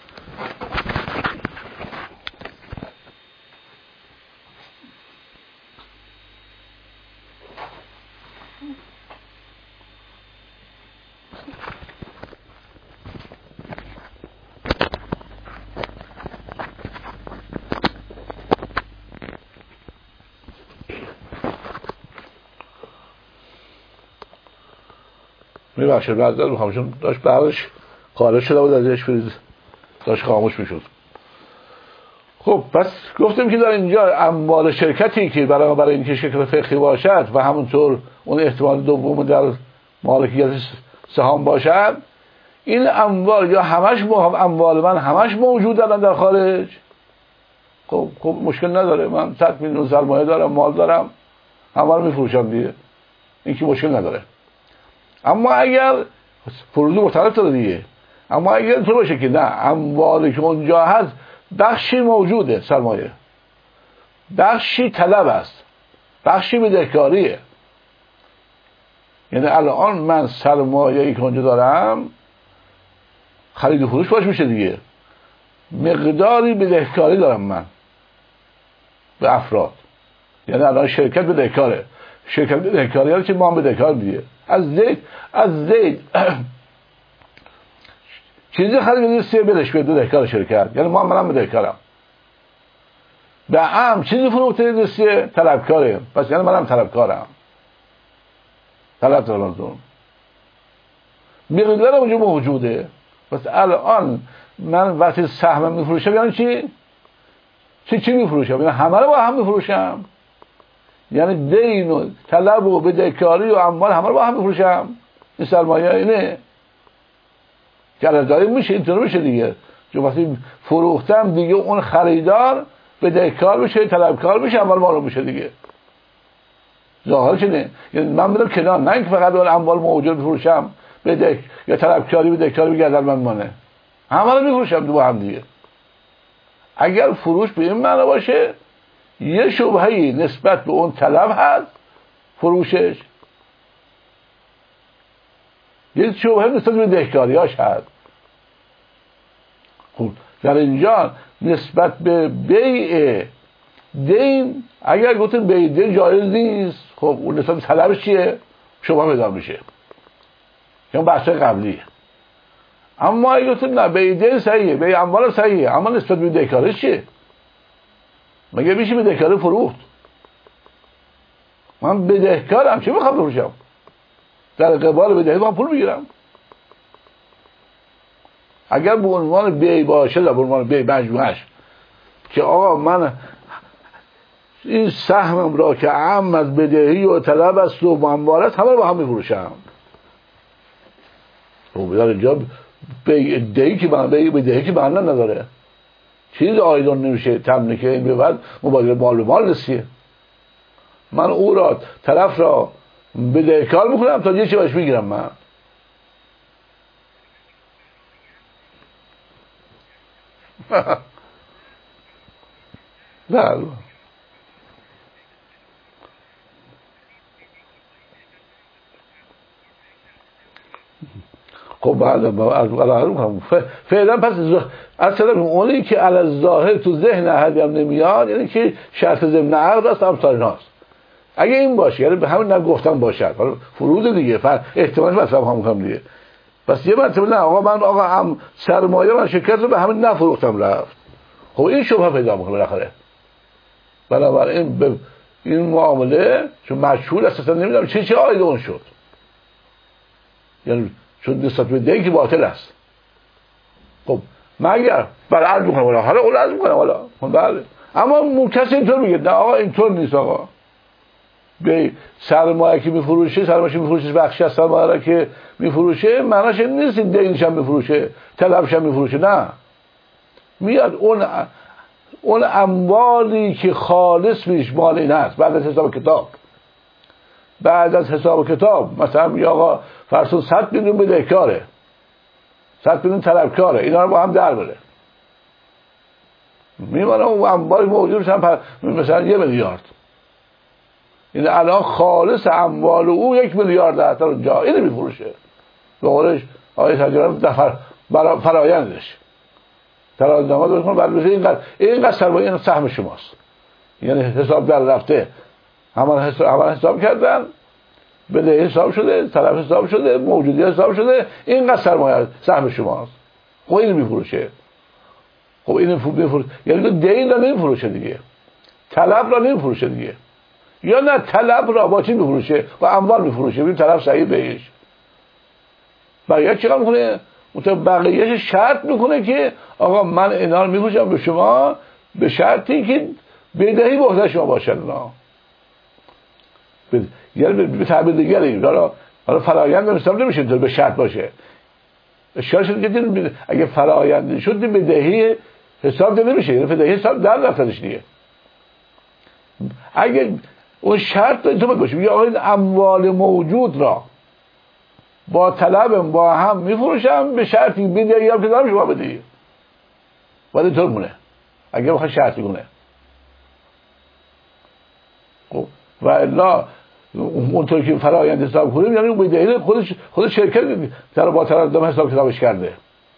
میبخشید بعد رو خاموشون داشت بعدش خارج شده بود ازش فریز داشت خاموش میشد. خب پس گفتیم که در اینجا اموال شرکتی که برای اینکه شکل فقهی باشد و همونطور اون احتمال دوم در مالکیت سهام باشد، این اموال یا همش اموال من همش موجود الان در خارج، خب مشکل نداره، من 100 میلیون سرمایه دارم، مال دارم، همه رو میفروشم دیگه، این که مشکل نداره. اما اگر فروض مختلف داره دیگه، اما اگر تو باشه که نه اموالی که اونجا هست بخشی موجوده سرمایه، بخشی طلب است، بخشی بدهکاریه، یعنی الان من سرمایه‌ای که اونجا دارم خرید و فروش باش میشه دیگه، مقداری بدهکاری دارم من به افراد، یعنی الان شرکت بدهکاره، شرکت بدهکاری هست که ما هم بدهکار دیگه، از زید چیزی خرید سی بدش به بدهکار شرکت، یعنی ما منم بدهکارم. به عام چیزی فروخته سی طلبکاره، پس یعنی منم طلبکارم، طلب دارم، مقدارم اونجا موجوده. پس الان من وقتی سهم میفروشم یعنی چی میفروشم؟ یعنی همه رو با هم میفروشم، یعنی دین و طلب و بدهکاری و اموال همه رو با هم میفروشم. این سرمایه اینه گرداری میشه، اینطور میشه دیگه، چون وقتی فروختم دیگه اون خریدار بدهکار میشه، طلبکار میشه، اموال مالو میشه دیگه، ظاهرش اینه. یعنی من برم کنار، نه اینکه فقط اون اموال موجود بفروشم یا طلبکاری بدهکاری بگردن من مانه، همه رو میفروشم با هم دیگه. اگر فروش به این معنی باشه یه شبهه‌ای نسبت به اون طلب هست فروشش، یه شبهه نسبت به بدهکاریاش هست. خب در اینجا نسبت به بیع دین اگر گفتیم بیع دین جایز نیست، خب اون نسبت به طلبش چیه؟ شبهه پیدا میشه، چون بحث قبلیه. اما اگه گفتیم نه بیع دین صحیحه، بیع اموال صحیحه، اما نسبت به بدهکاریش چیه؟ مگه میشه بدهکاری فروخت؟ من بدهکارم چه میخوام بفروشم؟ در قبال بدهی من پول بگیرم. اگر به عنوان بیع باشه، به عنوان بیع مجموعش که آقا من این سهمم را که عام از بدهی و طلب است و اموال است همه رو با هم میفروشم، خب در اینجا بیع دهی که من بدهی که من نداره، چیز آیدون نمیشه تملک این به بعد مبادله مال به مال نسیه. من او را طرف را بدهکار میکنم تا یه چی باش میگیرم من. بله. خب بعد فعلا پس اصلا اونی که علی ظاهر تو ذهن احدی هم نمیاد یعنی که شرط ضمن عقد است امثال ایناست. اگه این باشه یعنی به همین نگفتم باشد حالا فروض دیگه احتمالش مثلا هم دیگه بس یه مرتبه نه آقا هم سرمایه من شرکت رو به همین نفروختم رفت. خب این شبهه پیدا میکنه بالاخره. بنابراین به این معامله چون مجهول اساسا نمیدونم چه آید اون شد یعنی چون نسبت به دیگه باطل است. خب مگر عرض میکنم والا حالا اون عرض میکنم والا بله اما کسی اینطور میگه نه آقا اینطور نیست. آقا به سرمایه که میفروشه سرمایه میفروشه بخشی از سرمایه را که میفروشه معناش این نیست دینش هم میفروشه طلبش هم میفروشه. نه میاد اون اموالی که خالص میش مال این هست بعد از حساب کتاب مثلا میگه آقا فرض 100 میلیون بدهکاره 100 میلیون طلبکاره اینا رو با هم در بره میمونه اون اموال موجود مثلا 1 میلیارد این الان خالص اموال او 1 میلیارد هست اونجا اینو میفروشه به قولش آیه تجارت دفر فرایندش ترازنامه درست کنه بعد اینقدر سرمایه این سهم شماست یعنی حساب در رفته همان حساب کردن بده حساب شده طرف حساب شده موجودی حساب شده اینقدر سرمایه سهم شماست. خب اینو میفروشه. خب اینو میفروشه یعنی دین را نمیفروشه دیگه طلب را نمیفروشه دیگه یا نه طلب را با چی میفروشه با اموال میفروشه ببین طرف صحیح بهش بقیه چیکار میکنه بقیهش شرط میکنه که آقا من اینا رو میفروشم به شما به شرطی که بدهی به عهده شما باشد. اونا یعنی به تعبیر دیگری حالا فرآیند حساب نمیشه اینطور به شرط باشه. اشاره شد که اگه فرآیند شد بدهی حساب نمیشه یعنی بدهی حساب در رفتنش دیگه. اگه اون شرط اینطور باشه میگه آقا این اموال موجود را با طلبم با هم میفروشم به شرطی بدهی هم که دارم شما بدهی باید اینطور مونه اگه بخواد شرطی کنه. خب و الا اونطور که فرآیند حساب کنیم یعنی اون بدهی خود شرکت در با طرف حساب کتابش کرده.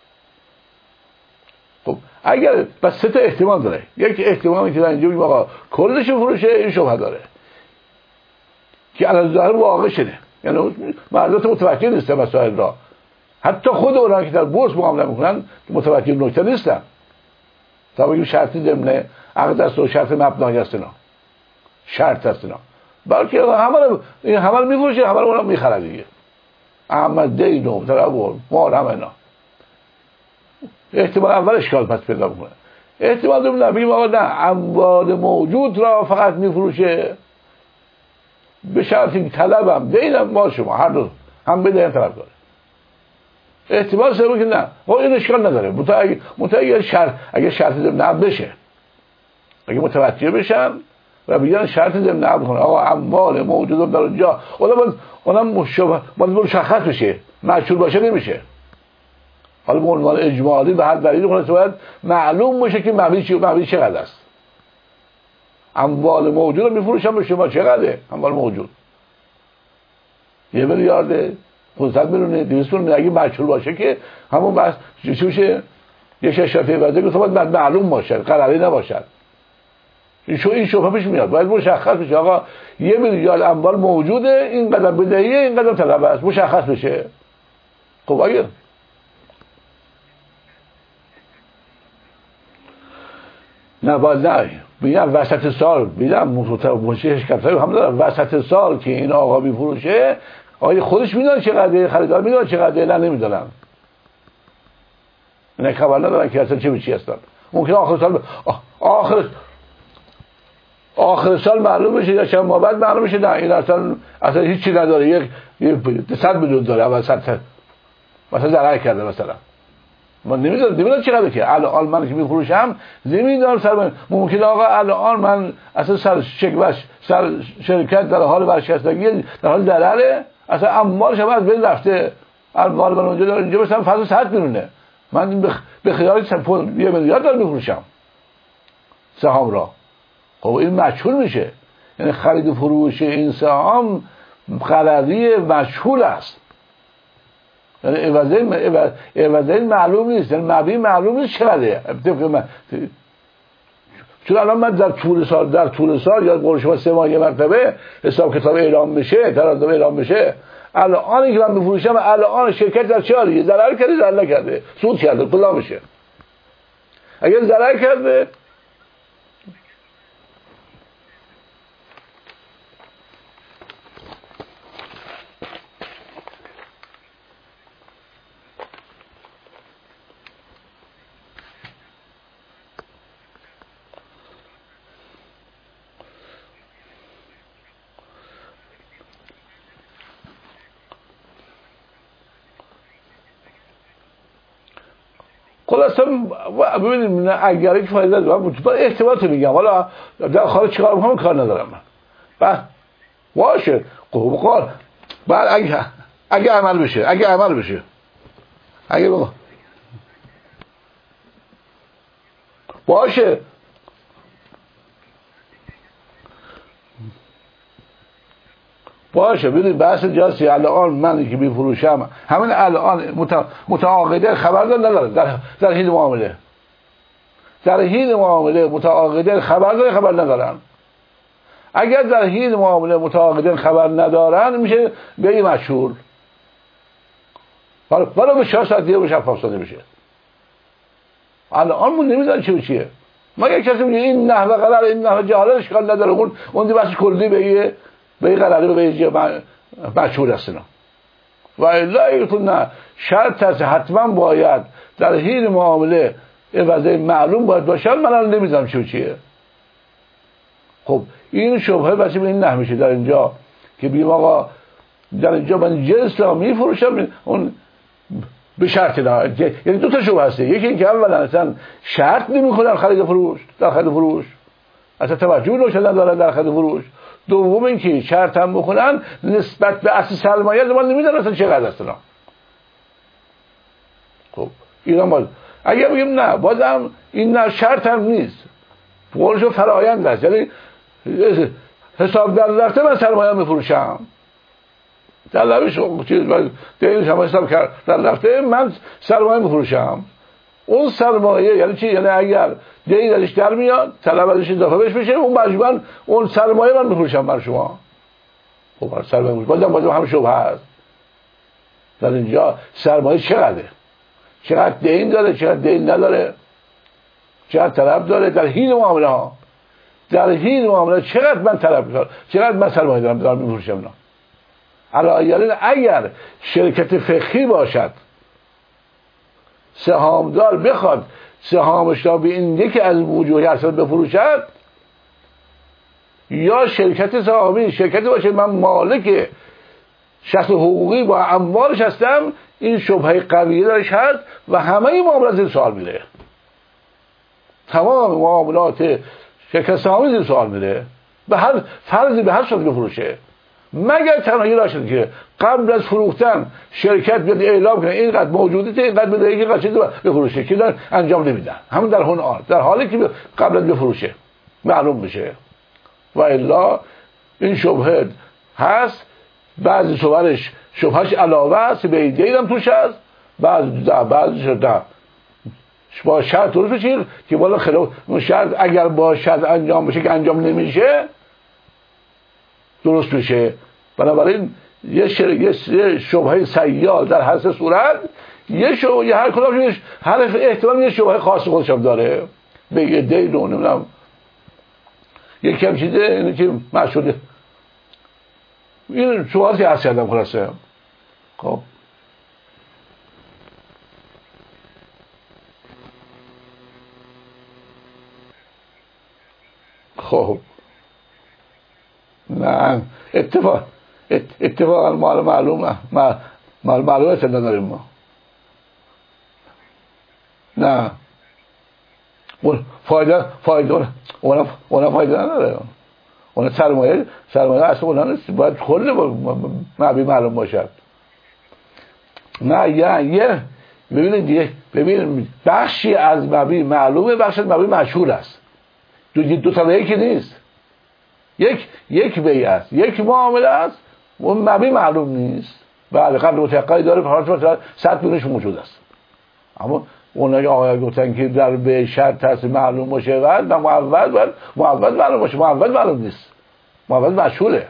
خب اگر بس 3 احتمال داره. یک احتمالی که در اینجا میگه آقا کلش فروشه این شبهه داره که علی ظاهر واقع شده یعنی مردات متوجه نیستن مسائل را حتی خود اونها که در بورس معامله میکنن متوجه نکته نیستن تا بگیم شرطی ضمن عقد است و شرط مبنایی است اینا شرط است اینا بلکه همه رو میفروشه همه رو اونها میخره دیگه احمد دین و طرف و مال همه اینا احتمال اول اشکال پس پیدا میکنه. احتمال دوم بگیم آقا نه اموال موجود را فقط میفروشه به شرطی طلبم دینم مال شما هر دو هم بده هم طلب داره. احتمال سوم که نه این اشکال نداره اگه شرط ضمن بشه اگه متوجه بشن و بگن شرط ضمن عقد کنه آقا اموال موجود در اونجا اونم مشخص بشه مجهول باشه نمیشه. حالا به عنوان اجمالی به هر دلیل خلاص باید معلوم باشه که مبلغ چقدر است. اموال موجود رو میفروشن به شما چقدره اموال موجود 1 میلیارد 500 میلیون 200 میلیون اگه مجهول باشه که همون بس چی میشه یه شرطی وضعی که باید معلوم باشه قراری نباشد. این شبهه پیش میاد باید مشخص بشه آقا 1 میلیارد اموال موجوده اینقدر بدهیه اینقدر طلب است مشخص بشه. خب اگه نه باید نه میگم وسط سال میگم منشی شرکت‌های هم دارن وسط سال که این آقا میفروشه آقا خودش میدونه چقدر خریدار میدونه چقدر نه نمیدونن نه خبر ندارن که اصلا چه به چی هستن. ممکنه آخر سال معلوم بشه یا چند ماه بعد معلوم بشه نه این اصلا هیچی نداره 100 میلیون داره اول مثلا ضرر کرده مثلا من نمیدونم چقدره که الان من که میفروشم نمیدونم سر ممکنه آقا الان من اصلا سر شرکت در حال ورشکستگی، در حال ضرره، اصلا اموالش هم از بین رفته، اموال من اونجا داره، اینجا مثلا فاز 100 میلیونه، من به خیال 1 میلیارد دارم میفروشم سهام را. خب این مجهول میشه، یعنی خرید و فروش این سهام غلطی مجهول است، یعنی عوضه معلوم نیست، یعنی مبلغ معلوم نیست چقدره. چون الان من در طول سال یا قول شما 3 ماه یه مرتبه حساب کتاب اعلام بشه، تراکنش اعلام بشه، الان که من بفروشم الان شرکت در چه حالیه؟ ضرر کرده، ضرر نکرده، سود کرده، کلا میشه. اگر ضرر کرده خلاصا ببینید اگر یک فایده داره من احتمالات میگم، حالا در خارج چیکار میکنم کار ندارم من. بعد باشه قال بعد اگه عمل بشه، اگه باشه ببین بحث جاسی الان من که میفروشم همین الان متعاقده خبر نداره در حین معامله متعاقده خبر ندارن. اگر در حین معامله متعاقده خبر ندارن میشه به این مشهور، ولی به 4 ساعت دیگه بشه فاصله بشه. الان من نمیدونم چیه مگه کسی میگه این نحوه غلط، این نحوه جهالت اشکال نداره، اون دی بحث کلی به غلطی به یه مشهور است. و الا نه شرط است حتما باید در حین معامله عوضه معلوم باید باشه. من الان نمیدونم چیه. خب این شبهه واسه این نه میشه در اینجا که بگیم آقا در اینجا من جنس را میفروشم، اون به شرط نه، یعنی 2 تا شبهه هست. یکی این که اولا اصلا شرط نمیکنن در خرید فروش اصلا توجه ندارن در خرید فروش. دوم اینکه شرط هم بکنن نسبت به اصل سرمایه من نمیدونم اصلا چقدر است. خب اینا باز اگه بگیم نه بازم این نه شرط هم نیست، قولشو فرایند است، یعنی حساب در رفته من سرمایه میفروشم، در لبش چیز من دینش هم حساب کرد در رفته من سرمایه میفروشم. اون سرمایه یعنی چی؟ یعنی اگر دین ازش در میاد طلب ازش اضافه بهش میشه، اون مجبورن اون سرمایه من میفروشم بر شما. خب سرمایه بازم همین شبهه هست در اینجا. سرمایه چقدر دین داره، چقدر دین نداره، چقدر طلب داره در حین معامله ها، در حین معامله چقدر من طلب دارم، چقدر من سرمایه دارم میفروشم. نه علاوه اگر شرکت فقهی باشد سهامدار بخواد سهامش را به این یکی از وجوه اصل بفروشد، یا شرکت سهامی شرکتی باشه من مالک شخص حقوقی با اموالش هستم، این شبهه قویه درش هست و همه معاملات زیر سوال میره، تمام معاملات شرکت سهامی زیر سوال میره، به هر فرضی به هر صورت بفروشه، مگر تنهایی راشد که قبل از فروختن شرکت بیاد اعلام کنه اینقدر موجودیت، اینقدر بده، اینقدر چیز بفروشه، که دارن انجام نمیدن، همون در هنر در حالی که قبل از بفروشه معلوم بشه. و الا این شبهه هست، بعضی صورش شبهش علاوه است به ایده هم توش هست، بعضی شده با شرط درست بشیر که بالا خلاف شرط اگر با شرط انجام بشه که انجام نمیشه درست میشه. بنابراین یه شبهه سیال در هر سه صورت، یه هر کدومش هر احتمال یه شبهه خاص خودش هم داره به یه دین و نمیدونم یکی هم چیزه اینه که مشهوده. این سوالی هست کردم خلاصه. خب نه اتفاقا مال معلومه نداریم ما. نه اون فایده اون فایده نداره. اون سرمایه اصلا اون نیست، باید کل مبی معلوم باشد. نه یه ببینید بخشی از مبی معلومه، بخشی از مبی مشهور است. دو تا یکی نیست. یک بیع است، یک معامله است، اون مبی معلوم نیست. بله قبل متقاعد داره مثلا 100 میلیونش موجود است، اما اونایی آقایان گفتن که در به شرط هست معلوم باشه و معول معلوم باشه. معول معلوم نیست، معول مشهوره،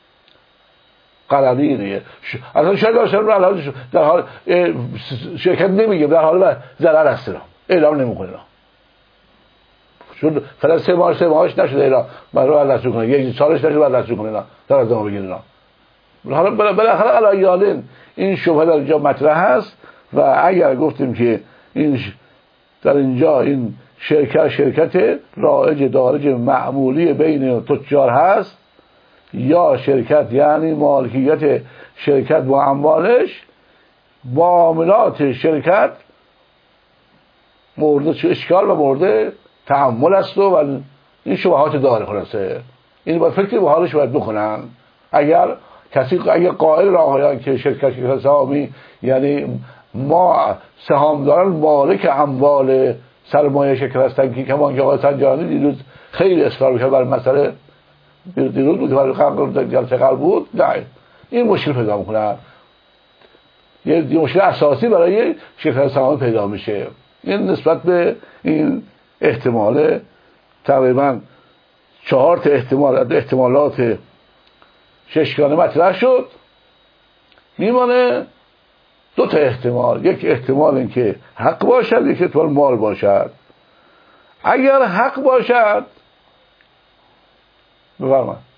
قرضیه. اصلا شاید در حال شرکت نمیگه در حال ضرر است، اعلام نمیکنه. چون فعلا 3 ماهش نشده اینا برای دستور کنه، 1 سالش نشده بعد دستور کنه اینا تا از ما بگیرن اینا. حالا بالاخره علایالین این شبهه در اینجا مطرح هست. و اگر گفتیم که این در اینجا این شرکت رایج دارج معمولی بین تجار هست، یا شرکت یعنی مالکیت شرکت با اموالش، معاملات شرکت مورد اشکال و مورد تعامل است و این شبهات داره. خلاصه این باید فکر به حالش باید بکنن. اگر قائل راهیان که شرکت سهامی یعنی ما سهامداران مالک اموال سرمایه شرکت هستن، که کمان که آقای سنجرانی دیروز خیلی اصرار می‌کرد بر مسئله، دیروز بود برای جلسه قبل بود، نه این مشکل پیدا می‌کنه، یه مشکل اساسی برای شرکت سهامی پیدا میشه. این نسبت به این احتمال تقریبا 4 تا احتمالات 6گانه مطرح شد. میمانه 2 تا احتمال. یک احتمال این که حق باشد، یک احتمال مال باشد. اگر حق باشد بفرمایید.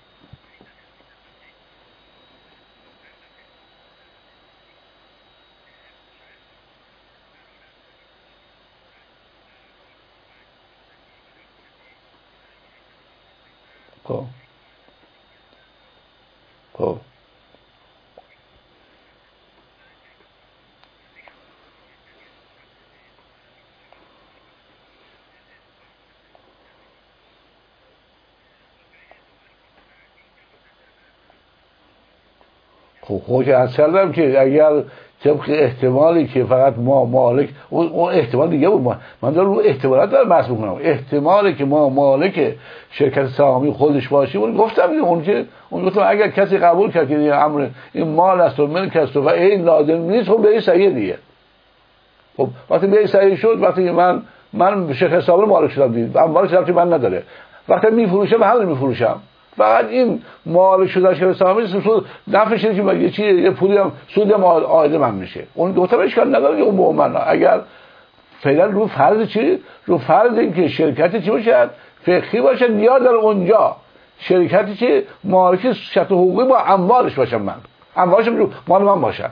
خب که از کردم که اگر طبق احتمالی که فقط ما مالک، اون احتمال دیگه بود، من دارم رو احتمالات دارم بحث میکنم. احتمالی که ما مالک شرکت سهامی خودش باشیم، اون گفتم اون گفتم اگر کسی قبول کرد که این امر این مال است و ملک است و این لازم نیست، خب به صحیح دیگه. خب وقتی به صحیح شد، وقتی من شرکت سهامی مالک شدم، دید اموال شدم که من نداره، وقتی میفروشم همین میفروشم، فقط این مالک شده شرکت سهامی سود نفعش اینه که یه پولی هم سودی هم عاید من میشه. اون دو تا اشکال نداره که اون مومن اگر فعلا رو فرض رو فرض این که شرکتی چی باشه، فقهی باشه، یا در اونجا شرکتی که مالک شرط حقوقی با اموالش باشم، من اموالش مال من باشن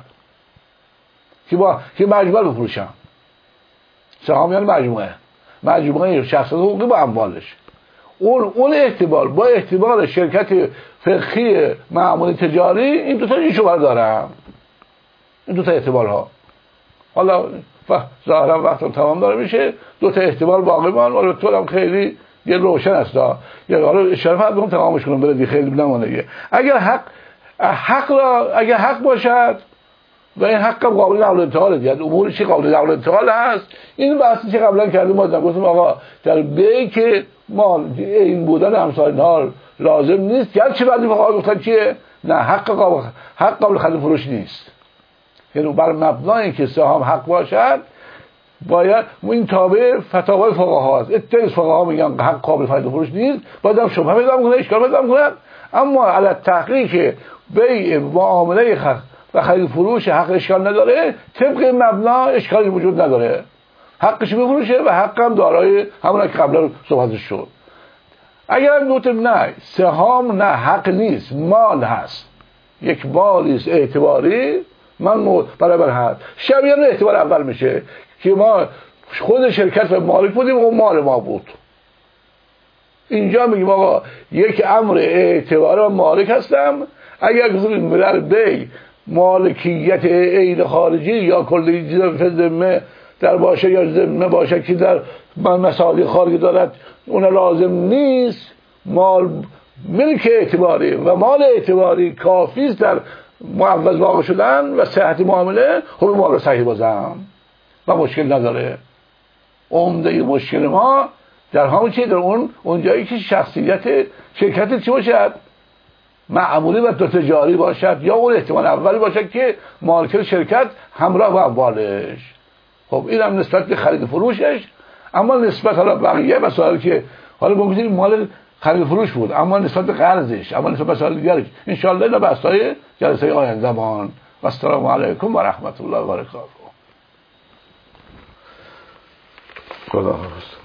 که مجموعه بفروشم. سهامیان مجموعه شخص حقوقی با اموالش. اون احتمال با احتمال شرکت فقهی معمولی تجاری، این دو تا شبهه دارم، این دو تا احتمال ها. حالا ظاهرا وقت تمام داره میشه، دو تا احتمال باقی مان، ولی تو هم خیلی یه روشن است یا حالا اشاره فقط بگم تمامش کنم بره خیلی نمونه. اگر حق باشد و این حق قابل نقل انتقاله، یعنی امور چی قابل نقل انتقال هست، این بحثی که قبلا کردیم ما گفتیم آقا در بیع که مال این بودن امثال اینها لازم نیست، گرچه بعضی فقها گفتن چیه، نه حق قابل خرید فروش نیست، یعنی بر مبنای که سهام حق باشد باید این تابع فتاوای فقها است. اتفاق فقها میگن حق قابل خرید فروش نیست، بعدم شبهه پیدا میکنه، اشکال پیدا میکنه. اما علی تحقیق بیع معامله و خرید فروش حق اشکال نداره، طبق مبنا اشکالی وجود نداره، حقش بفروشه و حق هم دارای همون که قبلا صحبتش شد. اگر هم گفتیم نه سهام نه حق نیست، مال هست، یک مالی است اعتباری، من برابر هست، شبیه اعتبار اول میشه که ما خود شرکت و مالک بودیم و مال ما بود. اینجا میگیم آقا یک امر اعتبار و مالک هستم. اگر گفتیم در بیع مالکیت عین خارجی یا کلی ذمه در باشه یا ذمه باشه که در مسائل خارجی دارد اون لازم نیست. مال ملک اعتباری و مال اعتباری کافی است در معوض واقع شدن و صحت معامله. خب مال صحیح بازم و مشکل نداره. عمده مشکل ما در همون چیه، در اون جایی که شخصیت شرکت چی باشد، معمولی و تجاری باشد، یا اون احتمال اولی باشد که مالک شرکت همراه با اموالش. خب این هم نسبت به خرید فروشش. اما نسبت حالا بقیه مسائل که حالا ممکنه مال خرید فروش بود، اما نسبت به قرضش، اما نسبت به مسائل دیگرش ان شاء الله در بحث‌های جلسه آیندهمان. و السلام علیکم و رحمت الله و برکاته. خدا حافظ.